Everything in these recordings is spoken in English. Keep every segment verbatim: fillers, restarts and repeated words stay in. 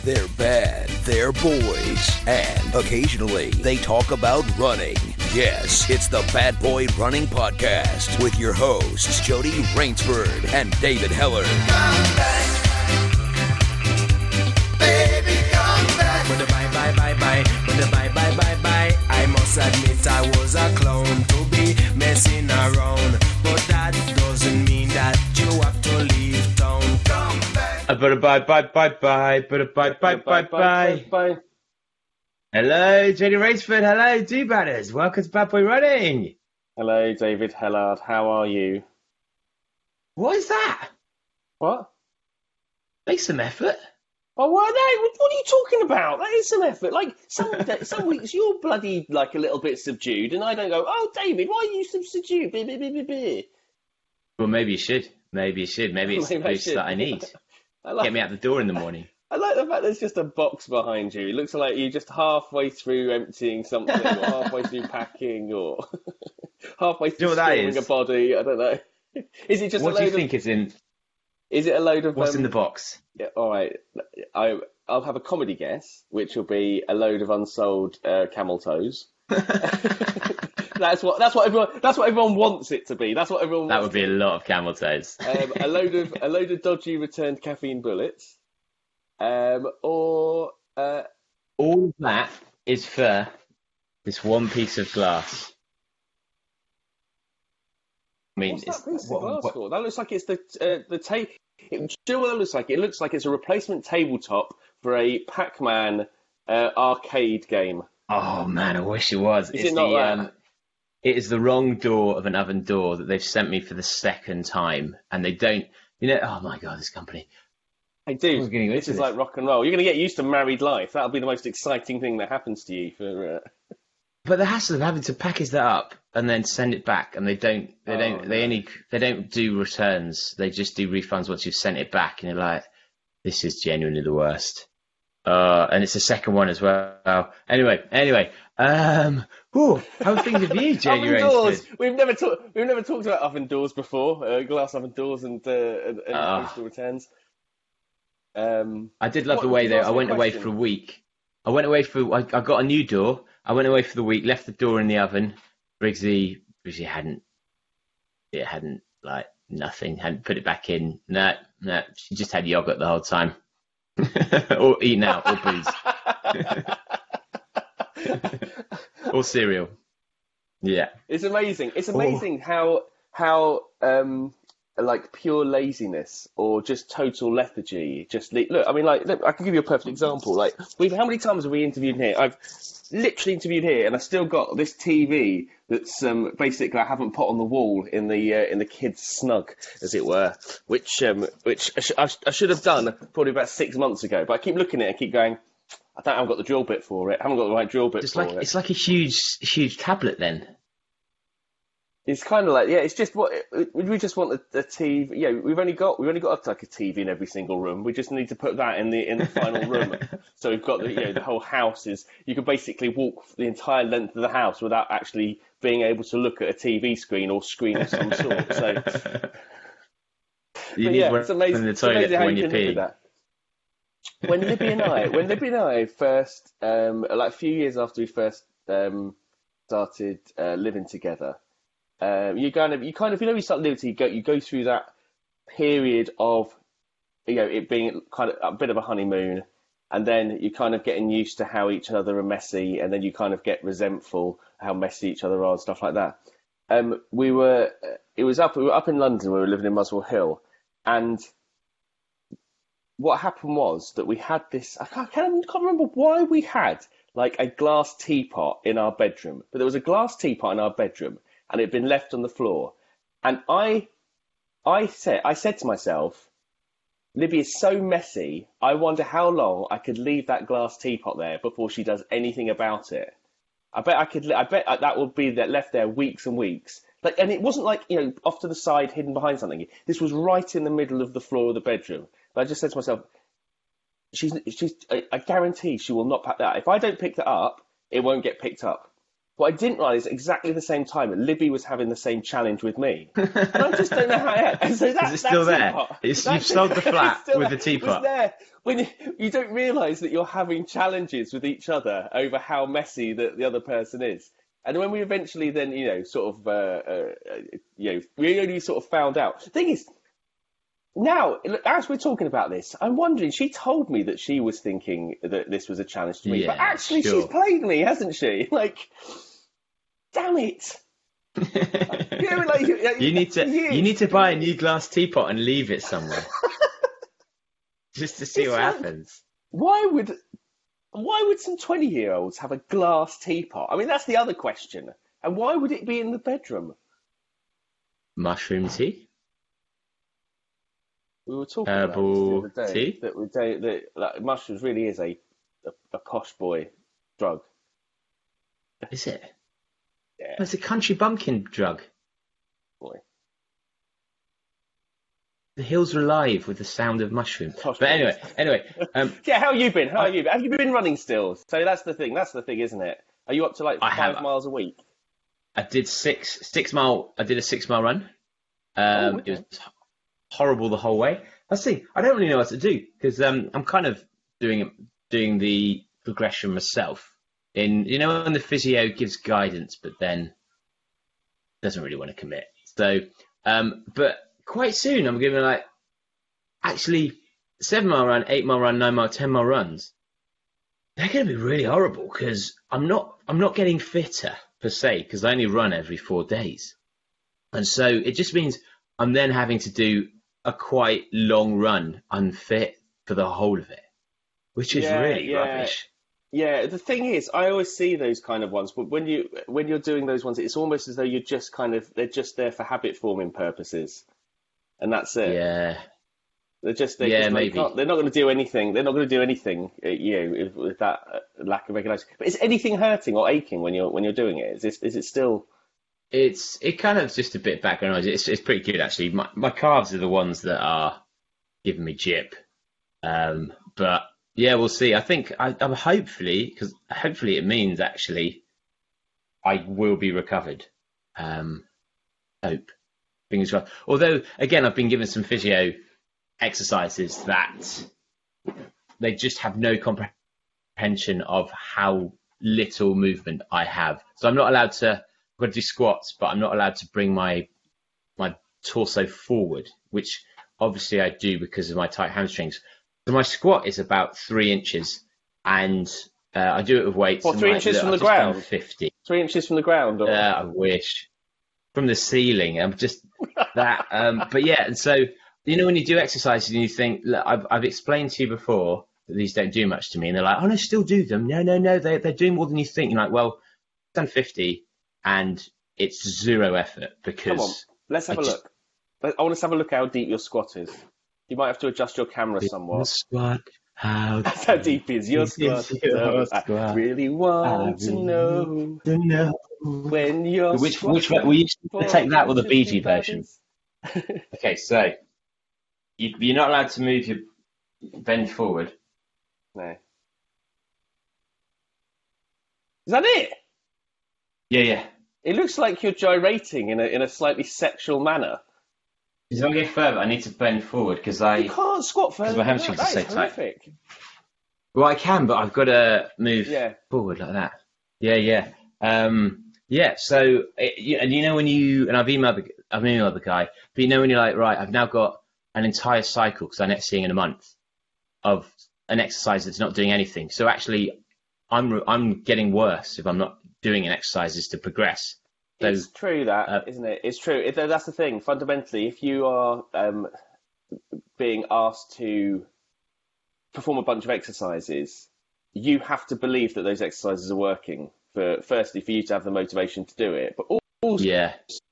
They're bad, they're boys, and occasionally they talk about running. Yes, it's the Bad Boy Running Podcast with your hosts, Jody Rainsford and David Heller. Come back. Baby, come back. But the bye, bye, bye, bye. But the bye, bye, bye, bye. I must admit I was a clown to be messing around. But that doesn't mean that you have to leave town. Come back. Uh, but a bye, bye, bye, bye. But a bye, bye, bye, bye. Bye. Hello, Jody Rainsford. Hello, Do-Batters. Welcome to Bad Boy Running. Hello, David Hellard. How are you? What is that? What? Make some effort. Oh, well, no, what are you talking about? That is some effort. Like, some some weeks you're bloody, like, a little bit subdued, and I don't go, oh, David, why are you so subdued? Blah, blah, blah, blah, blah. Well, maybe you should. Maybe you should. Maybe it's Maybe the I boost should. that I need. I like, Get me out the door in the morning. I like the fact there's just a box behind you. It looks like you're just halfway through emptying something, or halfway through packing, or halfway Do you through know what that storing is? a body. I don't know. Is it just What a do you load of... think is in... Is it a load of... What's um, in the box? Yeah, all right. I, I'll have a comedy guess, which will be a load of unsold uh, camel toes. that's what that's what everyone that's what everyone wants it to be. That's what everyone. That wants would be a lot of camel toes. um, a load of a load of dodgy returned caffeine bullets, um, or uh, All of that is for this one piece of glass. I mean, what's it's, that piece of what- glass what- for? That looks like it's the uh, the ta- it, do you know what that looks like? It looks like it's a replacement tabletop for a Pac-Man uh, arcade game. Oh man, I wish it was. Is it's it not the, that? um, it is the wrong door of an oven door that they've sent me for the second time, and they don't. You know, oh my god, this company. Hey, dude, was getting this into is this. like rock and roll. You're going to get used to married life. That'll be the most exciting thing that happens to you. For uh... But the hassle of having to package that up and then send it back, and they don't. They Oh, don't. They no. only. They don't do returns. They just do refunds once you've sent it back, and you're like, this is genuinely the worst. Uh, and it's the second one as well. Anyway, anyway. Um, whew, how are things with you, Jody Oven doors. Rainsford? We've never talked. We've never talked about oven doors before. Uh, glass oven doors and uh, and, and Ah. postal returns. Um, I did love What- the way just though. ask I me a went away question. for a week. I went away for. I, I got a new door. I went away for the week. Left the door in the oven. Briggsy, Briggsy hadn't. It hadn't like nothing. Hadn't put it back in. No, no. She just had yogurt the whole time, or eating out, or booze, or cereal. Yeah. it's amazing. It's amazing how how um like pure laziness or just total lethargy. Just le- look. I mean, like look, I can give you a perfect example. Like we've how many times have we interviewed here? I've literally interviewed here, and I still got this T V that's um, basically I haven't put on the wall in the uh, in the kids' snug, as it were, which um, which I, sh- I, sh- I should have done probably about six months ago. But I keep looking at it, and keep going. I don't I haven't got the drill bit for it. I haven't got the right drill bit It's for like it. it's like a huge, huge tablet then. It's kind of like, yeah, it's just what we just want a, a T V. Yeah, we've only got we've only got like a T V in every single room. We just need to put that in the in the final room. So we've got the you know the whole house is you could basically walk the entire length of the house without actually being able to look at a T V screen or screen of some sort. So, You but need yeah, one it's amazing. in the It's toilet amazing how when you you can live pee. with that. When Libby and I, when Libby and I first, um, like a few years after we first um, started uh, living together, um, you kind of, you kind of, you know, you start living together, you go, you go through that period of, you know, it being kind of a bit of a honeymoon, and then you're kind of getting used to how each other are messy, and then you kind of get resentful how messy each other are and stuff like that. Um, we were, it was up, we were up in London, we were living in Muswell Hill, and what happened was that we had this, I can't, I can't remember why we had like a glass teapot in our bedroom, but there was a glass teapot in our bedroom and it had been left on the floor. And I, I said, I said to myself, Libby is so messy, I wonder how long I could leave that glass teapot there before she does anything about it. I bet I could, I bet that would be that left there weeks and weeks. Like, and it wasn't like, you know, off to the side, hidden behind something. This was right in the middle of the floor of the bedroom. But I just said to myself, she's, she's, I, I guarantee she will not pack that. If I don't pick that up, it won't get picked up. What I didn't realise, exactly the same time, that Libby was having the same challenge with me. And I just don't know how it and so that, Is it still that there? teapot- It's, that you've sold the teapot- flat it's still with there. the teapot. It's there. When you, you don't realise that you're having challenges with each other over how messy the, the other person is. And when we eventually then, you know, sort of, uh, uh, you know, we only sort of found out. The thing is, now, as we're talking about this, I'm wondering, she told me that she was thinking that this was a challenge to me, Yeah, but actually sure. she's played me, hasn't she? Like, damn it. You know, like, you, You need to years. you need to buy a new glass teapot and leave it somewhere. Just to see It's what like- happens. Why would why would some twenty-year-olds have a glass teapot? I mean, that's the other question. And why would it be in the bedroom? Mushroom tea? We were talking Herbal about this the other day. tea? That, we day, that like, mushrooms really is a, a, a posh boy drug. Is it? Yeah, Oh, it's a country bumpkin drug. boy. The hills are alive with the sound of mushrooms. Posh But boys. anyway, anyway, um, Yeah, how have you been? How have you been? Have you been running still? So that's the thing. That's the thing, isn't it? Are you up to like I five have. miles a week? I did six six mile. I did a six mile run. Um, Oh, okay. It was horrible the whole way. Let's see. I don't really know what to do because um, I'm kind of doing doing the progression myself. In you know when the physio gives guidance, but then doesn't really want to commit. So, um, but quite soon I'm giving like actually seven mile run, eight mile run, nine mile, ten mile runs. They're going to be really horrible because I'm not I'm not getting fitter per se because I only run every four days, and so it just means I'm then having to do a quite long run unfit for the whole of it, which is Yeah, really yeah. rubbish. Yeah, the thing is, I always see those kind of ones, but when you when you're doing those ones, it's almost as though you're just kind of they're just there for habit forming purposes, and that's it. Yeah, They're just they're, Yeah, just, maybe. They can't, they're not going to do anything. They're not going to do anything, uh, you know, with, with that uh, lack of regulation. But is anything hurting or aching when you're when you're doing it? Is this, is it still? it's it kind of just a bit of background noise. It's it's pretty good actually. My my calves are the ones that are giving me jip, um, but yeah, we'll see. I think I, I'm hopefully because hopefully it means actually I will be recovered. Um, hope fingers crossed. Although again, I've been given some physio exercises that they just have no comprehension of how little movement I have. So I'm not allowed to. I've got to do squats, but I'm not allowed to bring my my torso forward, which obviously I do because of my tight hamstrings. So my squat is about three inches, and uh, I do it with weights. What, and three like, inches look, from I've the just done ground? fifty. Three inches from the ground? Or... Uh, I wish. From the ceiling. I'm just that. Um, but yeah, and so, you know, when you do exercises and you think, look, I've, I've explained to you before that these don't do much to me. And they're like, oh, no, still do them. No, no, no, they, they're doing more than you think. You're like, well, I've done fifty and it's zero effort because. Come on, let's have I a just- look. Let- I want us to have a look how deep your squat is. You might have to adjust your camera somewhat. Squat, how That's how deep is your deep is squat. your I squat? really I want to really know to know. when you're Which, which, will you take that or the Bee Gee version? version? Okay, so you, you're not allowed to move your bend forward. No. Is that it? Yeah, yeah. It looks like you're gyrating in a in a slightly sexual manner. Because if I go further, I need to bend forward because I. You can't squat further. my than hamstrings that. are That so is tight. horrific. Well, I can, but I've got to move Yeah. forward like that. Yeah, yeah, um, yeah. So, it, you, and you know when you and I've emailed the I've emailed the guy, but you know when you're like, right, I've now got an entire cycle because I'm next seeing in a month of an exercise that's not doing anything. So actually, I'm I'm getting worse if I'm not doing an exercises to progress. So It's true that, uh, isn't it? It's true. It, that's the thing. Fundamentally, if you are um, being asked to perform a bunch of exercises, you have to believe that those exercises are working. For firstly, for you to have the motivation to do it, but also yeah,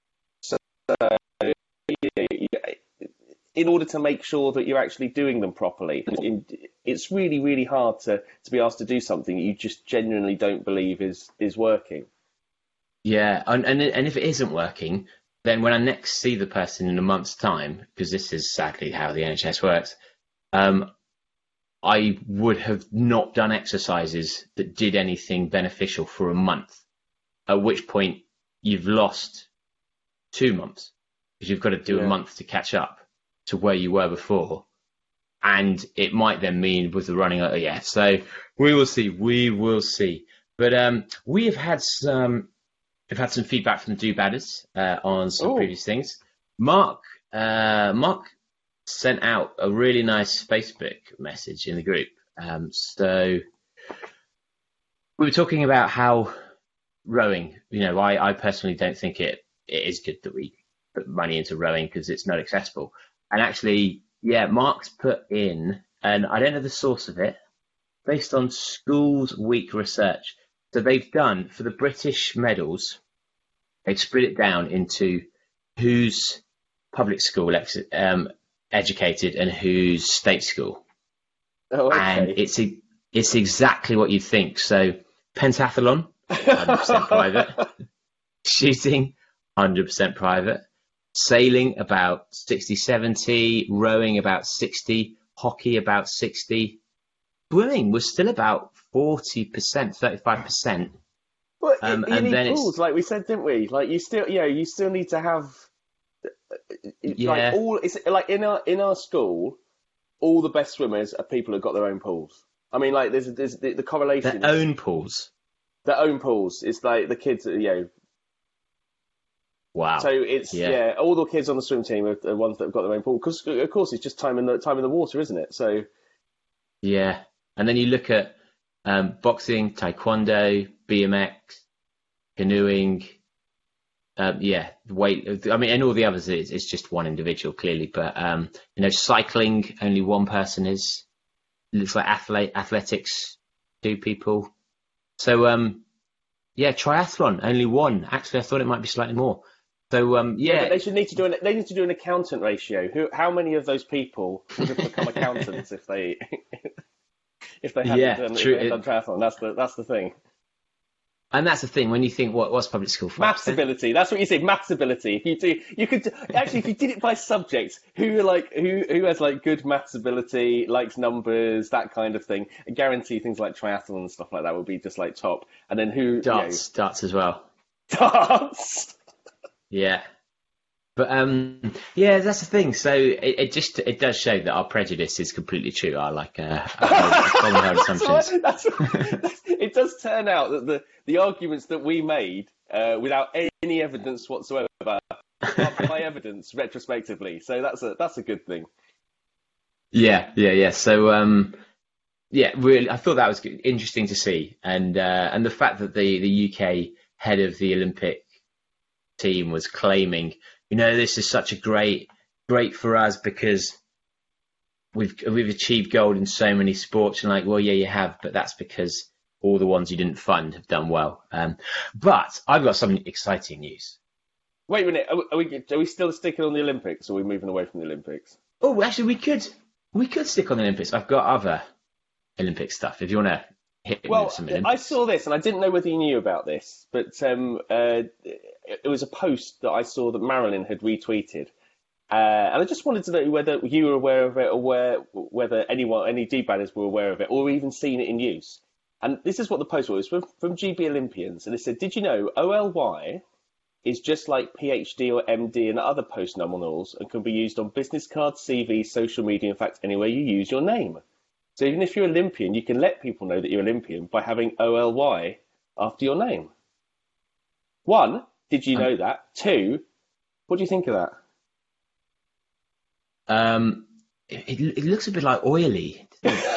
in order to make sure that you're actually doing them properly. In- It's really, really hard to, to be asked to do something you just genuinely don't believe is is working. yeah, and and and if it isn't working, then when I next see the person in a month's time, because this is sadly how the N H S works, um, I would have not done exercises that did anything beneficial for a month. at which point you've lost two months because you've got to do Yeah. a month to catch up to where you were before. And it might then mean with the running, oh yeah. So we will see. We will see. But um, we have had some, we've had some feedback from the Do-Badders uh, on some Ooh. previous things. Mark, uh, Mark sent out a really nice Facebook message in the group. Um, so we were talking about how rowing, you know, I, I personally don't think it, it is good that we put money into rowing because it's not accessible. And actually, yeah, Mark's put in, and I don't know the source of it, based on Schools Week research. So they've done, for the British medals, they've split it down into who's public school ex- um, educated and who's state school. Oh, okay. And it's e- it's exactly what you think. So pentathlon, one hundred percent private. Shooting, one hundred percent private. Sailing, about sixty seventy. Rowing, about sixty. Hockey, about sixty. Swimming was still about forty percent, thirty-five percent. Well, Um, you and need then it's- pools, like we said, didn't we? Like you still, yeah, you still need to have, Yeah. like all. It's like in our in our school, all the best swimmers are people who've got their own pools. I mean, like there's there's the, the correlation. Their own pools. Their own pools. It's like the kids, you know. Wow. So it's Yeah. yeah. all the kids on the swim team are the ones that have got their own pool because of course it's just time in the time in the water, isn't it? So Yeah. And then you look at um, boxing, taekwondo, B M X, canoeing. Um, yeah, weight. I mean, and all the others is it's just one individual clearly, but um, you know, cycling only one person is. It looks like athlete athletics, two people. So um, yeah, triathlon only one. Actually, I thought it might be slightly more. So um, yeah, but they should need to do an they need to do an accountant ratio. Who how many of those people would have become accountants if they if they hadn't Yeah, done, if true. they hadn't done triathlon? That's the that's the thing. and that's the thing when you think what what's public school for? Maths ability. That's what you say. Maths ability. If you do, you could actually, if you did it by subject, who like who who has like good maths ability, likes numbers, that kind of thing. I guarantee things like triathlon and stuff like that would be just like top. And then who Darts, darts as well. You know, darts. Yeah. But um, yeah, that's the thing. So it, it just it does show that our prejudice is completely true. Our like uh, our common held That's assumptions. what- that's- that's- it does turn out that the, the arguments that we made uh, without any evidence whatsoever are by evidence retrospectively. So that's a that's a good thing. Yeah, yeah, yeah. So um, yeah, really, I thought that was good, interesting to see, and uh, and the fact that the the U K head of the Olympic team was claiming, you know, this is such a great great for us because we've we've achieved gold in so many sports, and like, well, yeah, you have, but that's because all the ones you didn't fund have done well. Um, but I've got some exciting news. Wait a minute, are we, are we are we still sticking on the Olympics, or are we moving away from the Olympics? Oh, actually, we could we could stick on the Olympics. I've got other Olympic stuff if you want to hit me Well, with some I Olympics. saw this, and I didn't know whether you knew about this, but um, uh, it was a post that I saw that Marilyn had retweeted, uh, and I just wanted to know whether you were aware of it, or where, whether anyone, any D-badders were aware of it, or even seen it in use. And this is what the post was from, from G B Olympians, and it said, "Did you know O L Y is just like PhD or M D and other post-nominals, and can be used on business cards, C Vs, social media, in fact, anywhere you use your name. So even if you're Olympian, you can let people know that you're Olympian by having O L Y after your name." One, did you know that? Two, what do you think of that? Um, it, it, it looks a bit like oily.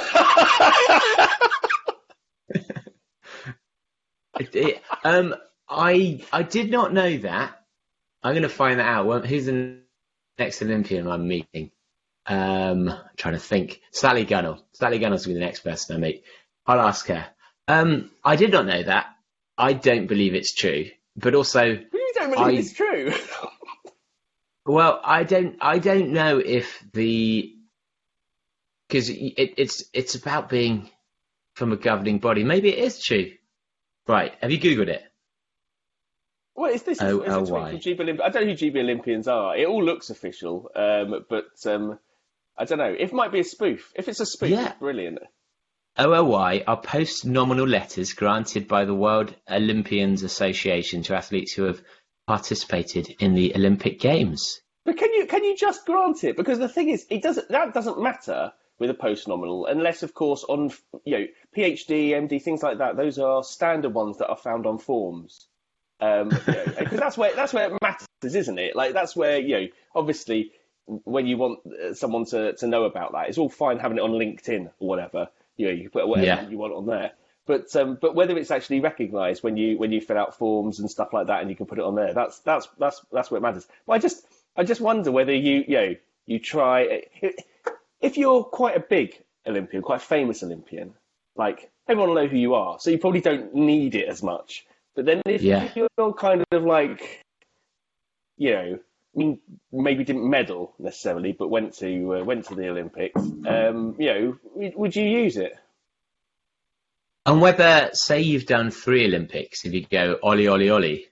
It- it- um, I I did not know that. I'm going to find that out. Well, who's the next Olympian I'm meeting? Um, I'm trying to think. Sally Gunnell. Sally Gunnell's going to be the next person I meet. I'll ask her. Um, I did not know that. I don't believe it's true. But also, You don't believe I- it's true. well, I don't. I don't know if the because it, it's it's about being from a governing body. Maybe it is true. Right? Have you googled it? What is this? Is, O is L it tweet Y. from G B Olymp- I don't know who G B Olympians are. It all looks official, um, but um, I don't know. It might be a spoof. If it's a spoof, Yeah. it's brilliant. O L Y are post-nominal letters granted by the World Olympians Association to athletes who have participated in the Olympic Games. But can you can you just grant it? Because the thing is, it doesn't that doesn't matter with a post-nominal, unless, of course, on you know PhD, M D, things like that. Those are standard ones that are found on forms. Um, you know, because that's where that's where it matters, isn't it? Like that's where you know, obviously, when you want someone to, to know about that, it's all fine having it on LinkedIn or whatever. You know, you can put whatever Yeah. you want on there. But um, but whether it's actually recognised when you when you fill out forms and stuff like that, and you can put it on there, that's that's that's that's what matters. But I just I just wonder whether you you know you try if you're quite a big Olympian, quite a famous Olympian, like everyone will know who you are, so you probably don't need it as much. But then if, Yeah. if you're kind of like, you know, I mean, maybe didn't medal necessarily, but went to uh, went to the Olympics, um, you know, would, would you use it? And whether, say you've done three Olympics, if you go Ollie, Ollie, Ollie.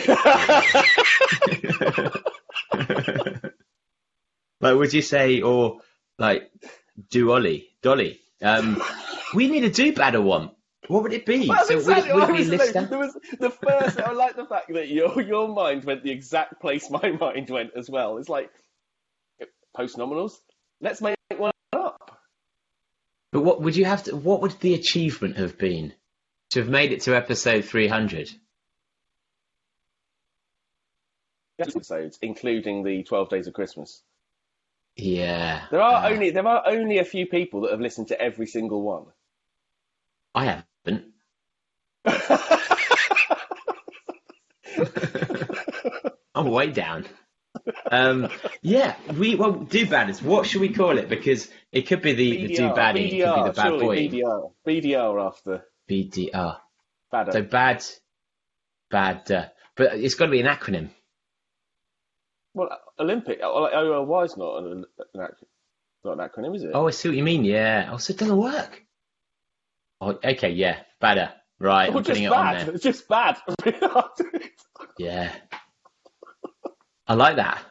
Like, would you say, or like, do Ollie, Dolly? Um, we need a do badder one. What would it be? Well, so exactly would, what would I it be was saying. Lister? There was the first. I like the fact that your your mind went the exact place my mind went as well. It's like post nominals. Let's make one up. But what would you have to? What would the achievement have been to have made it to episode three hundred? Episodes, including the twelve Days of Christmas. Yeah, There are uh, only there are only a few people that have listened to every single one. I haven't. I'm way down. Um, yeah, we well do badders. What should we call it? Because it could be the, the do baddie, it could be the bad surely boy. B D R. B D R after B D R. badder. So bad, bad, uh, but it's got to be an acronym. Well, Olympic. O L Y is not an, an ac- not an acronym, is it? Oh, I see what you mean. Yeah. Oh, so it doesn't work. Oh, okay. Yeah, badder. Right. Or I'm putting just it on bad. there. It's just bad. Yeah. I like that.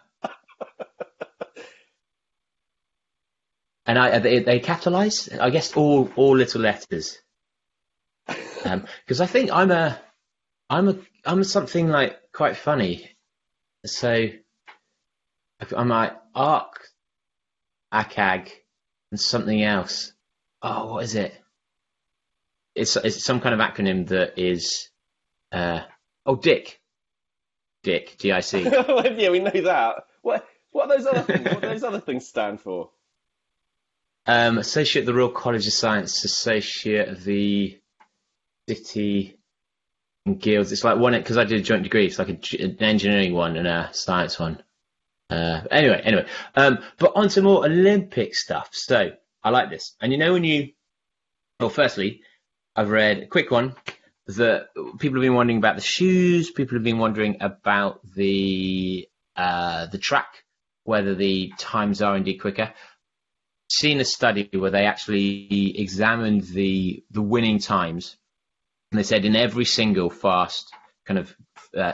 And I, are they, they capitalise? I guess all all little letters. Because I think I'm a, I'm a, I'm something like quite funny. So I'm like Arc, A C A G, and something else. Oh, what is it? It's it's some kind of acronym that is, uh, oh, Dick. Dick, D I C. Yeah, we know that. What what are those other things? What do those other things stand for? Um, Associate of the Royal College of Science, Associate of the City and Guilds. It's like one, because I did a joint degree, it's like a, an engineering one and a science one. Uh, anyway, anyway. Um, but on to more Olympic stuff. So, I like this. And you know when you, well, firstly, I've read a quick one that people have been wondering about the shoes, people have been wondering about the uh, the track, whether the times are indeed quicker. Seen a study where they actually examined the the winning times, and they said in every single fast kind of uh,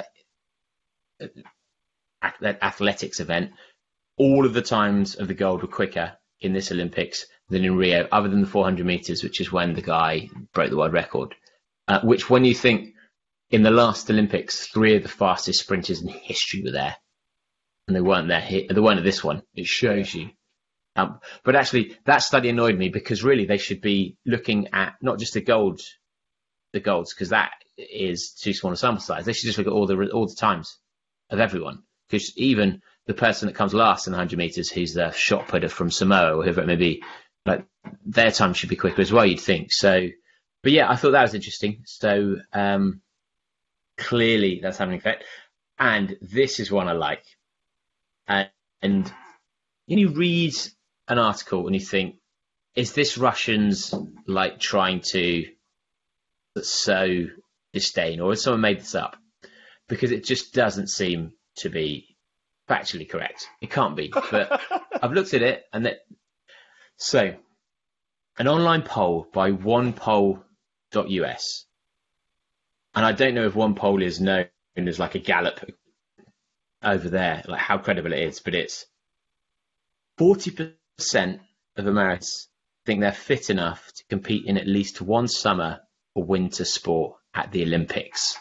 athletics event, all of the times of the gold were quicker in this Olympics than in Rio, other than the four hundred meters, which is when the guy broke the world record. Uh, which, when you think in the last Olympics, three of the fastest sprinters in history were there, and they weren't there. They weren't at this one. It shows you. Um, but actually, that study annoyed me because really they should be looking at not just the gold, the golds, because that is too small a sample size. They should just look at all the all the times of everyone, because even the person that comes last in one hundred meters, who's the shot putter from Samoa or whoever it may be, like their time should be quicker as well, you'd think. So, but yeah, I thought that was interesting. So um, clearly that's having an effect. And this is one I like. And, and you read an article and you think, is this Russians like trying to sow disdain, or has someone made this up? Because it just doesn't seem to be factually correct. It can't be. But I've looked at it, and that so an online poll by one poll dot U S, and I don't know if one poll is known as like a Gallup over there, like how credible it is, but it's forty percent of Americans think they're fit enough to compete in at least one summer or winter sport at the Olympics.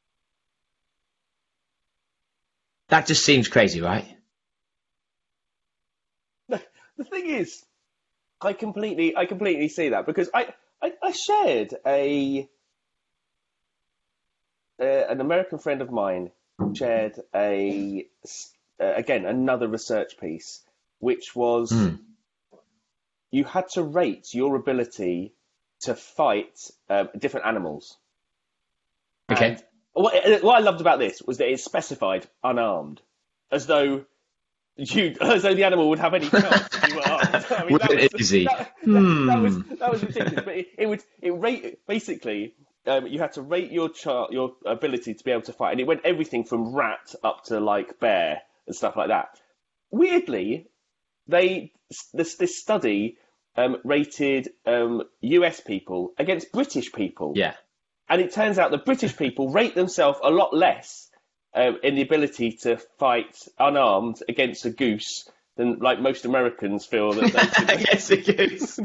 That just seems crazy, right? The thing is, I completely, I completely see that because I, I, I shared a, uh, an American friend of mine shared a, uh, again, another research piece, which was Mm. you had to rate your ability to fight uh, different animals. Okay. And what, what I loved about this was that it specified unarmed, as though you, as though the animal would have any chance if you were armed. I mean, that Wasn't was, easy. That, that, Hmm. that was that was ridiculous. But it, it would it rate basically. Um, you had to rate your chart, your ability to be able to fight, and it went everything from rat up to like bear and stuff like that. Weirdly, they this this study um, rated um, U S people against British people. Yeah. And it turns out that British people rate themselves a lot less um, in the ability to fight unarmed against a goose than like most Americans feel that they can. Against a goose.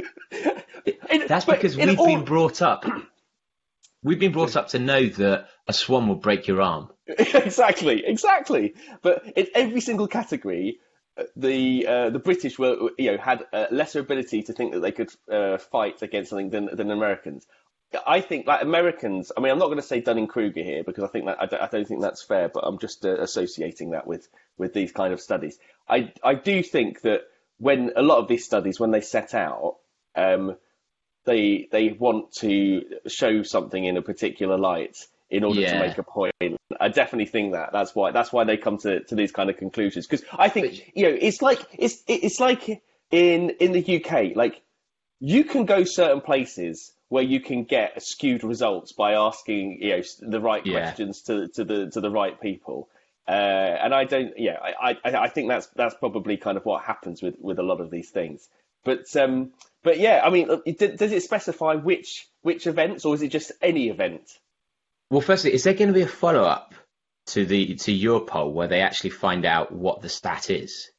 In- That's but because in we've all- been brought up. We've been brought up to know that a swan will break your arm. exactly, exactly. But in every single category, uh, the uh, the British were you know had uh, lesser ability to think that they could uh, fight against something than than Americans. I think like Americans. I mean, I'm not going to say Dunning-Kruger here because I think that I don't, I don't think that's fair. But I'm just uh, associating that with with these kind of studies. I I do think that when a lot of these studies, when they set out, um, they they want to show something in a particular light in order Yeah. to make a point. I definitely think that that's why that's why they come to, to these kind of conclusions. Because I think you know it's like it's it's like in in the U K, like you can go certain places where you can get skewed results by asking you know the right Yeah. questions to to the to the right people. Uh, and I don't, yeah, I, I, I think that's that's probably kind of what happens with, with a lot of these things. But um, but yeah, I mean, it- does it specify which which events, or is it just any event? Well, firstly, is there going to be a follow-up to the to your poll where they actually find out what the stat is?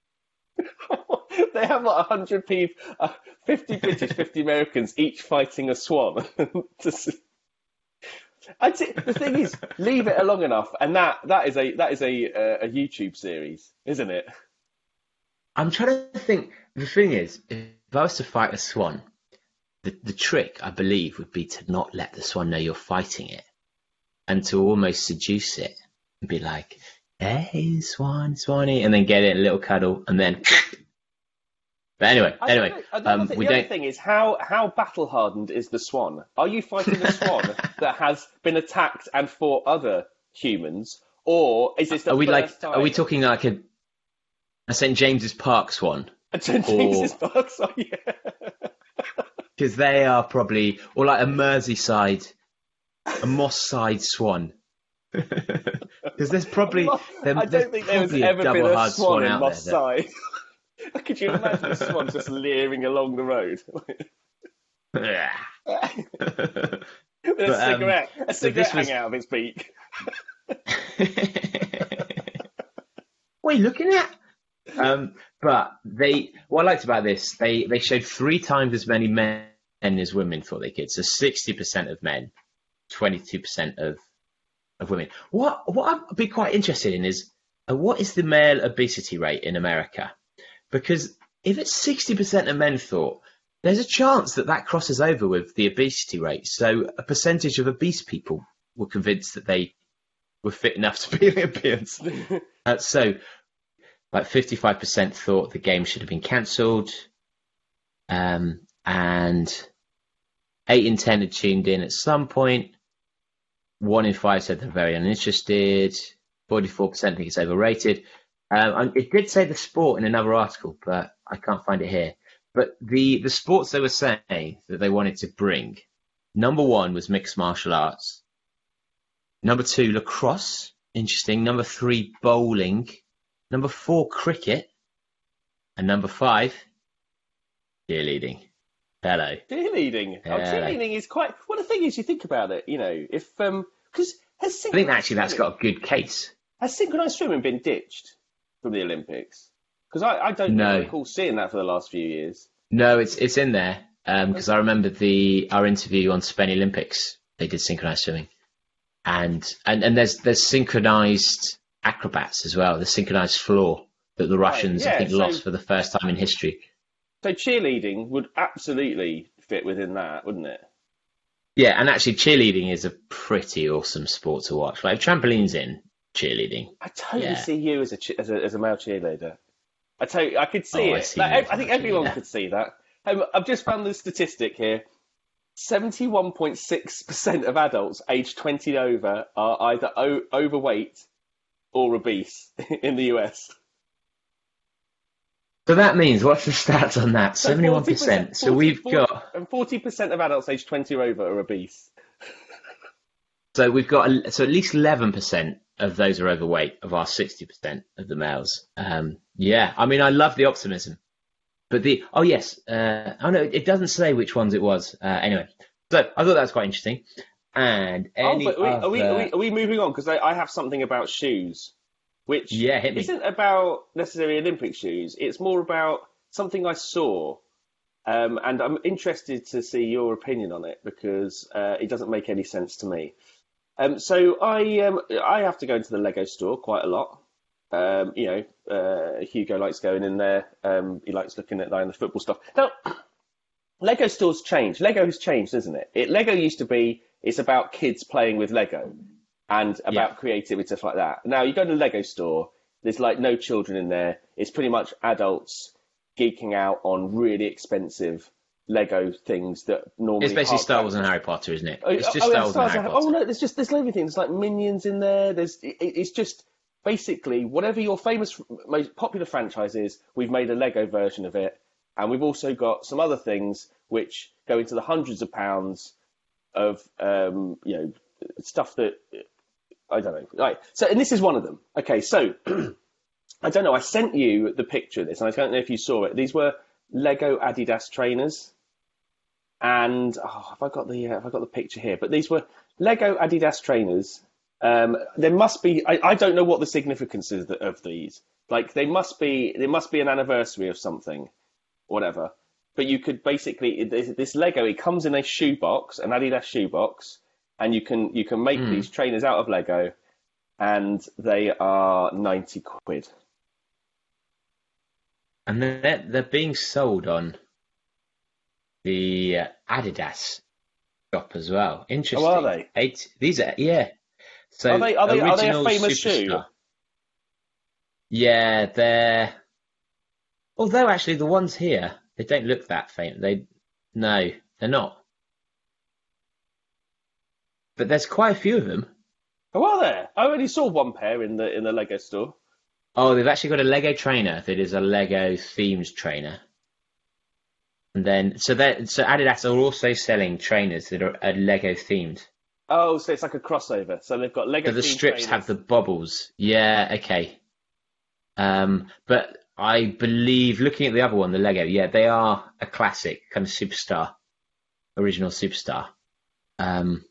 They have like one hundred people, uh, fifty British, fifty Americans, each fighting a swan. Just- I'd say, the thing is, leave it long enough, and that, that is a that is a uh, a YouTube series, isn't it? I'm trying to think. The thing is, if I was to fight a swan, the, the trick, I believe, would be to not let the swan know you're fighting it and to almost seduce it and be like, hey, swan, swanee, and then get it a little cuddle and then... But anyway, I don't anyway, know. The, um, other, thing, we the other don't... thing is how, how battle hardened is the swan? Are you fighting a swan that has been attacked and fought other humans, or is this the Are we first like? time? Are we talking like a, a Saint James's Park swan? Saint James's Park swan? Yeah. Because they are probably, or like a Merseyside, a Moss Side swan. Because there's probably, there, I there's don't think there's probably a ever been double a hard swan swan in out Moss there. that- Side. Could you imagine a swan just leering along the road with a But, um, cigarette, a so cigarette this was- hanging out of its beak? What are you looking at? Um, but they, what I liked about this, they, they showed three times as many men as women thought they could. So sixty percent of men, twenty-two percent of of women. What what I'd be quite interested in is uh, what is the male obesity rate in America? Because if it's sixty percent of men thought, there's a chance that that crosses over with the obesity rate. So a percentage of obese people were convinced that they were fit enough to be Olympians. uh, so like fifty-five percent thought the game should have been cancelled. Um, and eight in ten had tuned in at some point. One in five said they're very uninterested. forty-four percent think it's overrated. Um, and it did say the sport in another article, but I can't find it here. But the, the sports they were saying that they wanted to bring, number one was mixed martial arts. Number two, lacrosse. Interesting. Number three, bowling. Number four, cricket. And number five, cheerleading. Hello. Cheerleading. Oh, Yeah. cheerleading is quite. Well, the thing is, you think about it. You know, if um, because has I think actually that's got a good case. has synchronized swimming been ditched from the Olympics? Because I, I don't No. recall seeing that for the last few years. No, it's it's in there because I remember the our interview on Spain Olympics. They did synchronized swimming, and and and there's there's synchronized acrobats as well. The synchronized floor that the Russians Right, yeah, I think so- lost for the first time in history. So cheerleading would absolutely fit within that, wouldn't it? Yeah, and actually cheerleading is a pretty awesome sport to watch. Like trampolines in cheerleading. I totally Yeah. see you as a che- as a as a male cheerleader. I tell you, I could see Oh, I it. see Like, you I, as I a think male everyone cheerleader. could see that. Um, I've just found the statistic here. seventy-one point six percent of adults aged twenty and over are either o- overweight or obese in the U S. So that means, what's the stats on that? So seventy-one forty percent. So forty we've got and forty percent of adults aged twenty or over are obese. so we've got so at least eleven percent of those are overweight of our sixty percent of the males. Um, yeah, I mean, I love the optimism. But the oh yes, uh, oh no, it doesn't say which ones it was. Uh, anyway, so I thought that was quite interesting. And any oh, but are we, are, we, other- are, we, are we moving on? Because I, I have something about shoes, which Yeah, hit me. isn't about necessarily Olympic shoes. It's more about something I saw, um, and I'm interested to see your opinion on it because uh, it doesn't make any sense to me. Um, so I um, I have to go into the Lego store quite a lot. Um, you know, uh, Hugo likes going in there. Um, he likes looking at like, the football stuff. Now, Lego stores change. Lego has changed, isn't it? It Lego used to be it's about kids playing with Lego and about Yeah. creativity stuff like that. Now you go to the Lego store, there's like no children in there. It's pretty much adults geeking out on really expensive Lego things that normally It's basically half Star Wars price. and Harry Potter, isn't it? Oh, It's just oh, Star yeah, Wars Star and Wars Harry and- Potter. oh no, there's just there's everything. There's like Minions in there. There's it, it's just basically whatever your famous most popular franchise is, we've made a Lego version of it, and we've also got some other things which go into the hundreds of pounds of um, you know stuff that I don't know. Right. So and this is one of them. Okay, so I don't know. I sent you the picture of this, and I don't know if you saw it. These were Lego Adidas trainers. And oh, have I got the uh, have I got the picture here? But these were Lego Adidas trainers. Um, there must be. I, I don't know what the significance is of these. Like they must be. There must be an anniversary of something, whatever. But you could basically this, this Lego. It comes in a shoebox, an Adidas shoebox, and you can you can make Mm. these trainers out of Lego, and they are ninety quid. And they're, they're being sold on the uh, Adidas shop as well. Interesting. Oh, are they? Eight, these are, yeah. So Are they- are they- are they a original famous shoe? superstar. Yeah, they're. Although actually the ones here, they don't look that famous. They, no, they're not. But there's quite a few of them. Oh, are there? I only saw one pair in the in the Lego store. Oh, they've actually got a Lego trainer that is a Lego themed trainer. And then, so that so Adidas are also selling trainers that are, are Lego themed. Oh, so it's like a crossover. So they've got Lego. So the themed strips trainers. have the bobbles. Yeah, okay. Um, but I believe, looking at the other one, the Lego, yeah, they are a classic kind of superstar, original superstar. Um,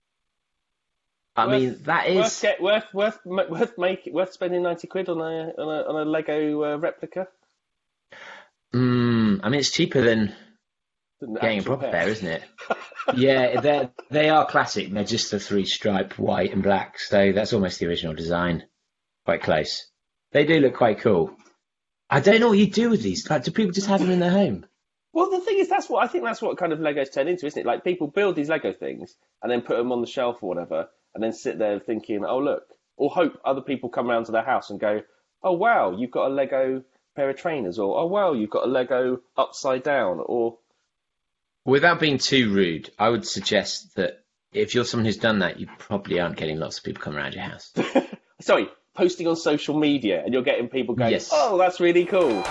I Worth- mean, that worth is. get, worth worth m- worth make worth spending ninety quid on a on a, on a Lego uh, replica. Mm, I mean, it's cheaper than Than the getting a actual proper pair, isn't it? Yeah, they they are classic. They're just the three stripe white and black, so that's almost the original design. Quite close. They do look quite cool. I don't know what you do with these. Like, do people just have them in their home? Well, the thing is, that's what I think. That's what kind of Legos turn into, isn't it? Like people build these Lego things and then put them on the shelf or whatever, and then sit there thinking, "Oh, look," or hope other people come around to their house and go, "Oh, wow, you've got a Lego pair of trainers," or "Oh, wow, you've got a Lego upside down," or Without being too rude, I would suggest that if you're someone who's done that, you probably aren't getting lots of people coming around your house. sorry, posting on social media, and you're getting people going, Yes. "Oh, that's really cool."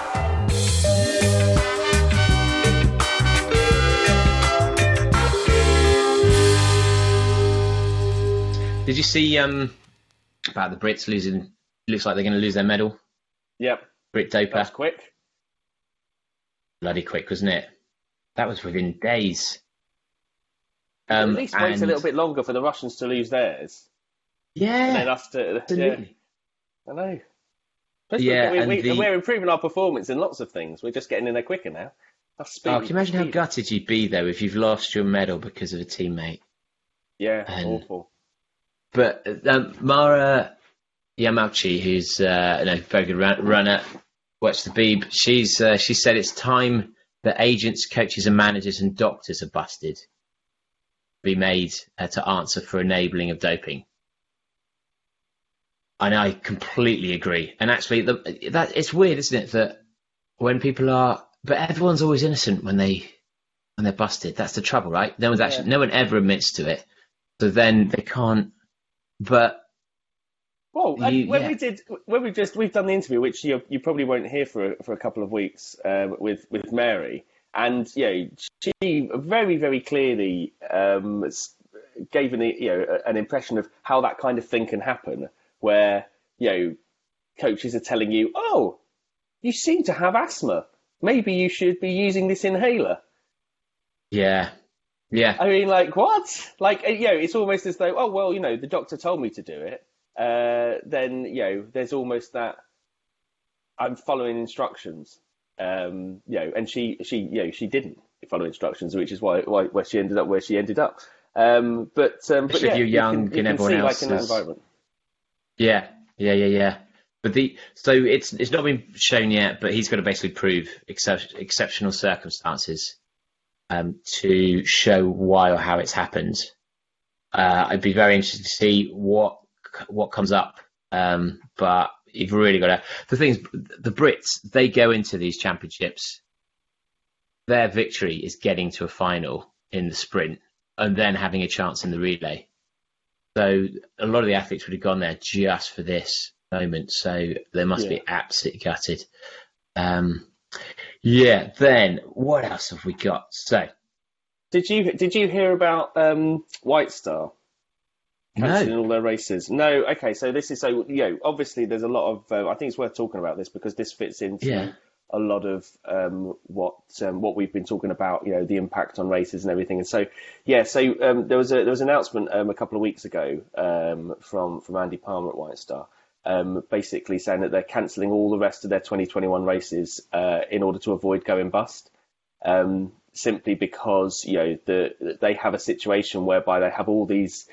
Did you see um about the Brits losing? Looks like they're going to lose their medal. Yep, Brit that's Doper, quick. bloody quick, wasn't it? That was within days. At Um, least wait and- a little bit longer for the Russians to lose theirs, and then Yeah, us to. Yeah, absolutely. I know. Especially Yeah, we, and we, the- we're improving our performance in lots of things. We're just getting in there quicker now. That's Oh, speed. can you imagine how speed. gutted you'd be though if you've lost your medal because of a teammate? Yeah, And- awful. But um, Mara Yamauchi, who's uh, a very good run- runner, watch the Beeb. She's uh, she said it's time that agents, coaches, and managers and doctors are busted, be made uh, to answer for enabling of doping. And I completely agree. And actually, the, that it's weird, isn't it, that when people are, but everyone's always innocent when they when they're busted. That's the trouble, right? No one's actually, no one ever admits to it. So then they can't. But Well, and You- when yeah. we did, when we just we've done the interview, which you you probably won't hear for for a couple of weeks um, with with Mary, and you know, she very very clearly um, s- gave an you know an impression of how that kind of thing can happen, where you know coaches are telling you, oh, you seem to have asthma, maybe you should be using this inhaler. yeah, yeah, I mean, like, what? Like, you know, it's almost as though, oh, well, you know, the doctor told me to do it. Uh, then, you know, there's almost that I'm following instructions. Um, you know, and she, she, you know, she didn't follow instructions, which is why, why, where she ended up where she ended up. Um, but, um, but Especially if yeah, you're you young can, you and can everyone see, else like, in that is- environment. yeah, yeah, yeah, yeah. But the so it's it's not been shown yet, but he's got to basically prove excep- exceptional circumstances um, to show why or how it's happened. Uh, I'd be very interested to see what what comes up. Um, but you've really got to. The thing is, the Brits, they go into these championships. Their victory is getting to a final in the sprint and then having a chance in the relay. So a lot of the athletes would have gone there just for this moment. So they must Yeah. be absolutely gutted. Um, yeah. Then what else have we got? So Did you, did you hear about, um, White Star? Cancelling no. all their races. No, okay. So this is so you know. Obviously, there's a lot of. Uh, I think it's worth talking about this because this fits into Yeah. a lot of um, what um, what we've been talking about. You know, the impact on races and everything. And so, yeah. So um, there was a there was an announcement um, a couple of weeks ago um, from from Andy Palmer at White Star, um, basically saying that they're cancelling all the rest of their twenty twenty-one races uh, in order to avoid going bust. Um, simply because you know the they have a situation whereby they have all these.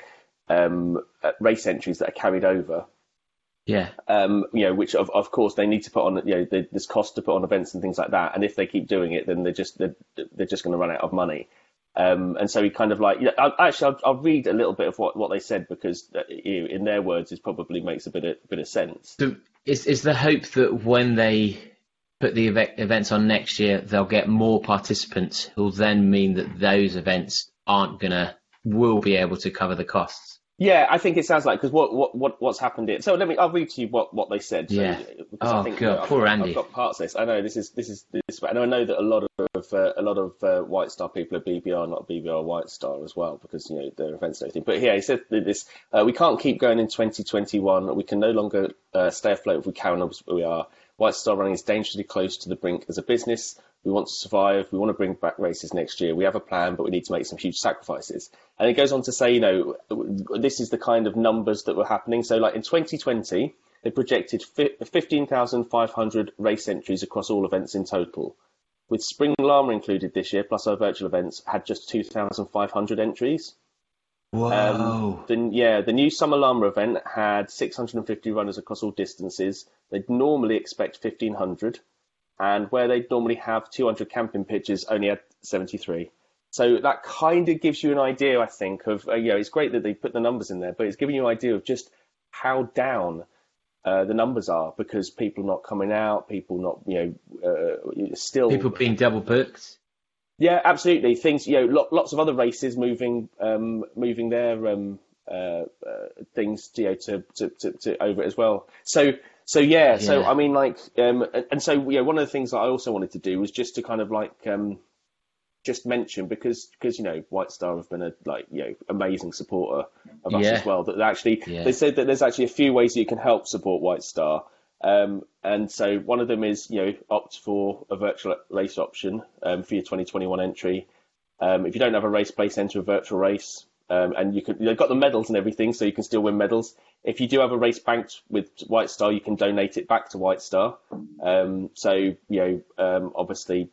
Um, uh, race entries that are carried over, Yeah. um, you know, which of, of course they need to put on, you know, there- there's cost to put on events and things like that. And if they keep doing it, then they're just they're, they're just going to run out of money. Um, and so he kind of like, you know, I'll, actually, I'll, I'll read a little bit of what, what they said because uh, you know, in their words, it probably makes a bit of bit of sense. So is is the hope that when they put the ev- events on next year, they'll get more participants, who'll then mean that those events aren't gonna will be able to cover the costs? Yeah, I think it sounds like because what, what what what's happened here. So let me. I'll read to you what, what they said. So, Yeah. because Oh, I think, God, you know, I've, poor I've- Andy. I've got parts of this. I know this is this is this. And I know that a lot of uh, a lot of uh, White Star people are B B R, not B B R White Star as well, because you know their events and everything. But yeah, he said that this. Uh, we can't keep going in twenty twenty-one. We can no longer uh, stay afloat if we carry on as we are. White Star Running is dangerously close to the brink as a business. We want to survive. We want to bring back races next year. We have a plan, but we need to make some huge sacrifices. And it goes on to say, you know, this is the kind of numbers that were happening. So, like in twenty twenty, they projected fifteen thousand five hundred race entries across all events in total. With Spring Llama included this year, plus our virtual events, had just two thousand five hundred entries. Whoa. Um, the, yeah, the new Summer Llama event had six hundred fifty runners across all distances. They'd normally expect fifteen hundred. And where they'd normally have two hundred camping pitches, only had seventy-three. So that kind of gives you an idea, I think, of, uh, you know, it's great that they put the numbers in there, but it's giving you an idea of just how down uh, the numbers are because people not coming out, people not, you know, uh, still... People being double booked. Yeah, absolutely. Things, you know, lo- lots of other races moving, um, moving their um, uh, uh, things, you know, to, to, to, to over it as well. So, so yeah, so Yeah. I mean, like, um, and, and so you know, one of the things that I also wanted to do was just to kind of like um, just mention because because you know, White Star have been a like you know amazing supporter of us Yeah. as well. That actually Yeah. they said that there's actually a few ways that you can help support White Star. Um, and so one of them is, you know, opt for a virtual race option um, for your twenty twenty-one entry. Um, if you don't have a race place, enter a virtual race. Um, and you can, they've got the medals and everything, so you can still win medals. If you do have a race banked with White Star, you can donate it back to White Star. Um, so, you know, um, obviously,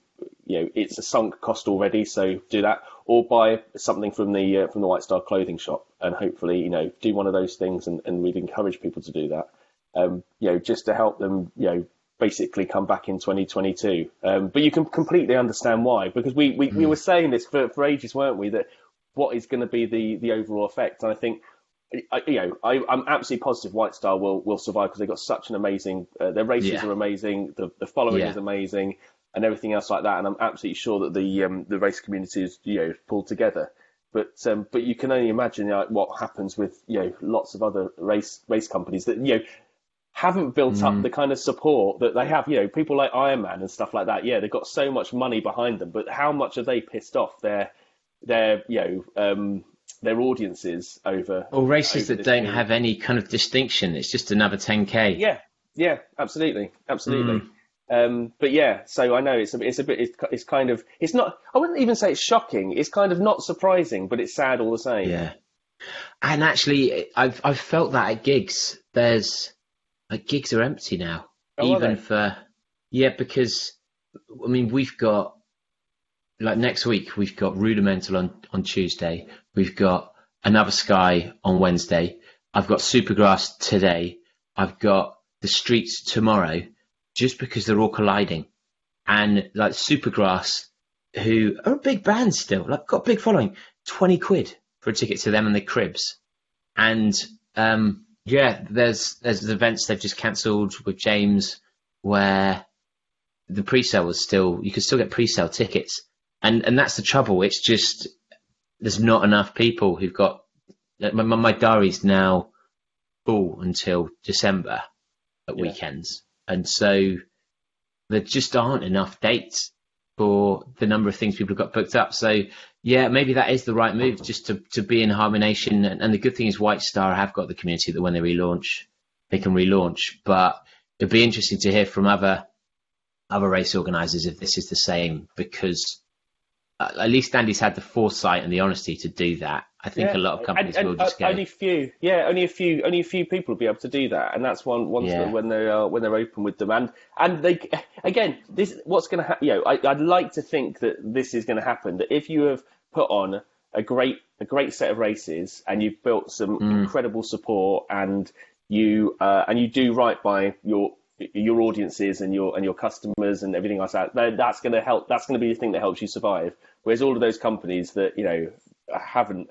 you know, it's a sunk cost already, so do that, or buy something from the uh, from the White Star clothing shop, and hopefully, you know, do one of those things, and, and we'd encourage people to do that, um, you know, just to help them, you know, basically come back in twenty twenty-two. Um, but you can completely understand why, because we, we, mm. we were saying this for, for ages, weren't we, that what is going to be the, the overall effect. And I think, I, you know, I, I'm absolutely positive White Star will, will survive, because they've got such an amazing, uh, their races yeah. are amazing, the, the following yeah. is amazing, and everything else like that. And I'm absolutely sure that the um, the race community is, you know, pulled together. But um, but you can only imagine, you know, what happens with, you know, lots of other race race companies that, you know, haven't built mm. up the kind of support that they have. You know, people like Ironman and stuff like that. Yeah, they've got so much money behind them, but how much are they pissed off their their you know um, their audiences over? Or races over that don't period. have any kind of distinction. It's just another ten K. Yeah, yeah, absolutely, absolutely. Mm. Um, but yeah, so I know it's a, it's a bit, it's, it's kind of, it's not, I wouldn't even say it's shocking. It's kind of not surprising, but it's sad all the same. Yeah. And actually, I've I've felt that at gigs. There's like gigs are empty now, oh, even for yeah, because I mean we've got like next week we've got Rudimental on on Tuesday. We've got Another Sky on Wednesday. I've got Supergrass today. I've got The Streets tomorrow. Just because they're all colliding, and like Supergrass, who are a big band still, like got a big following, twenty quid for a ticket to them and the Cribs, and um, yeah, there's there's events they've just cancelled with James where the pre-sale was still, you could still get pre-sale tickets, and and that's the trouble. It's just there's not enough people who've got my my, my diary's now full until December at yeah. weekends. And so there just aren't enough dates for the number of things people have got booked up. So, yeah, maybe that is the right move, just to, to be in harmonation. And, and the good thing is White Star have got the community that when they relaunch, they can relaunch. But it'd be interesting to hear from other other race organisers if this is the same, because uh, at least Andy's had the foresight and the honesty to do that. I think yeah. a lot of companies and, will and, just go. Only a few, yeah, only a few, only a few people will be able to do that, and that's one once Yeah. when they are when they're open with them. And and they again, this what's going to happen. You know, I, I'd like to think that this is going to happen. That if you have put on a great a great set of races and you've built some Mm. incredible support, and you uh, and you do right by your your audiences and your and your customers and everything like that, then that's going to help. That's going to be the thing that helps you survive. Whereas all of those companies that, you know, haven't.